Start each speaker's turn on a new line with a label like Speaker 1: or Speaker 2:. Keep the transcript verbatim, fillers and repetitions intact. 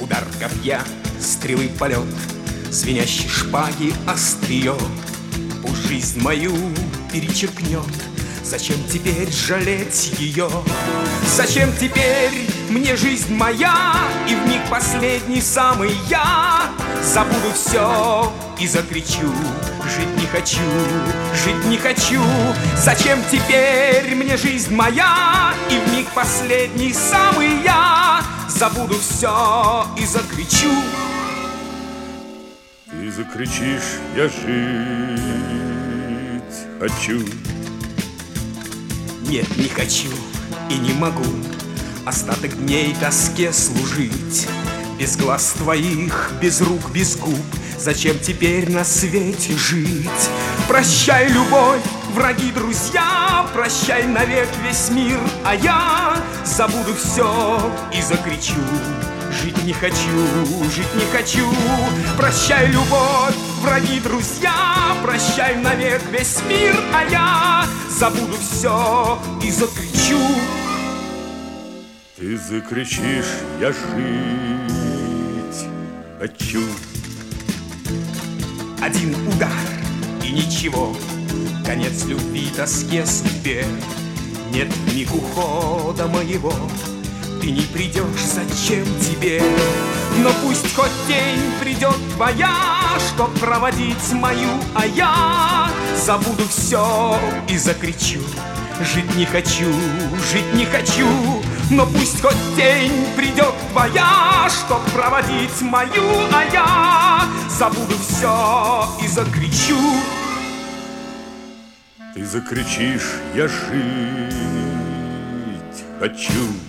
Speaker 1: Удар копья, стрелы полет, звенящей шпаги острие. Пусть жизнь мою перечеркнет, зачем теперь жалеть ее? Зачем теперь мне жизнь моя, и в миг последний самый я забуду все и закричу: жить не хочу, жить не хочу. Зачем теперь мне жизнь моя, и в миг последний самый я забуду все и закричу.
Speaker 2: Ты закричишь: я жить хочу.
Speaker 1: Нет, не хочу и не могу остаток дней тоске служить. Без глаз твоих, без рук, без губ, зачем теперь на свете жить? Прощай, любовь, враги, друзья, прощай навек весь мир, а я забуду все и закричу: жить не хочу, жить не хочу. Прощай, любовь, враги, друзья, прощай навек весь мир, а я забуду все и закричу.
Speaker 2: Ты закричишь: я жить хочу.
Speaker 1: Один удар и ничего, конец любви, тоске, судьбе. Нет миг ухода моего, ты не придешь, зачем тебе? Но пусть хоть тень придет твоя, чтоб проводить мою, а я забуду все и закричу: жить не хочу, жить не хочу. Но пусть хоть тень придет твоя, чтоб проводить мою, а я забуду все и закричу.
Speaker 2: Ты закричишь: я жить хочу.